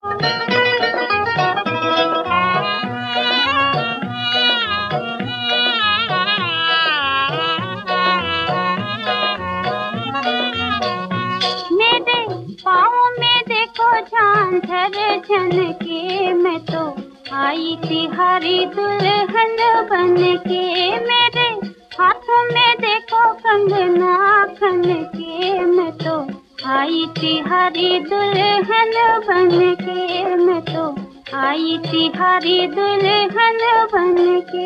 मेरे पाँव में देखो झांझर झनके, मैं तो आई थी हरी दुल्हन बन के। मेरे हाथों में देखो कंगना खन के, मैं तो आई थी हरी दुल्हन बन के। मैं तो आई थी हरी दुल्हन बन के।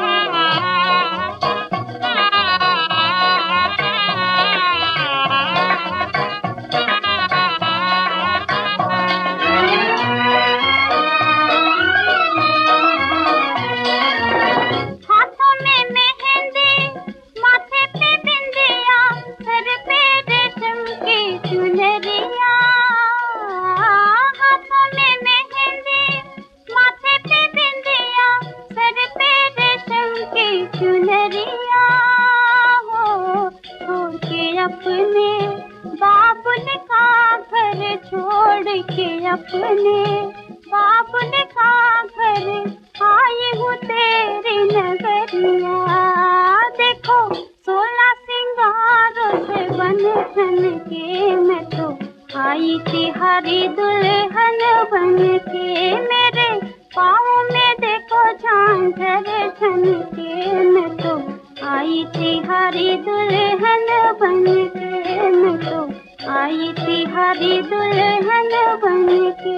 अपने बाबुल का घर छोड़ के, अपने बाबुल का घर आई हूँ तेरी नगरिया। देखो 16 सिंगारों से बन ठन के, मैं तो आई थी हरी दुल्हन बन के। मेरे पाँव में देखो झांझर झन के, मैं तो आई थी हरी दुल्हन बन के। मैं तो आई थी हरी दुल्हन बन के।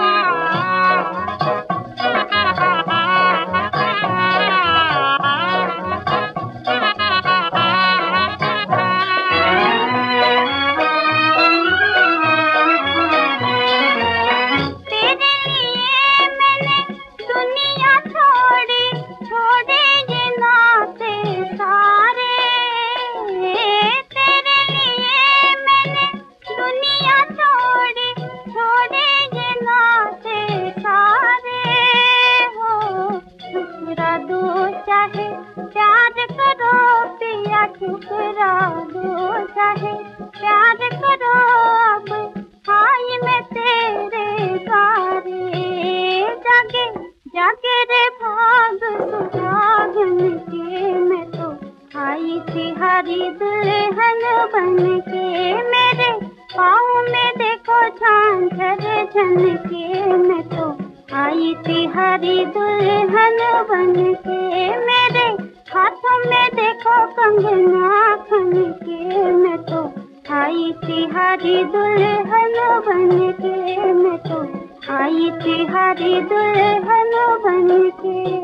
चाहे प्यार करो पिया, ठुकरा दो चाहे प्यार करो, अब आई मैं तेरे द्वारे। जागे जागे रे भाग सुहागन के, मैं तो आई थी हरी दुल्हन बन के। मेरे पाँव में देखो झांझर झन के, मैं तो आई थी हरी दुल्हन बन के। मेरे हाथों में देखो कंगना खन के, मैं तो आई थी हरी दुल्हन बन के। मैं तो आई थी हरी दुल्हन बन के।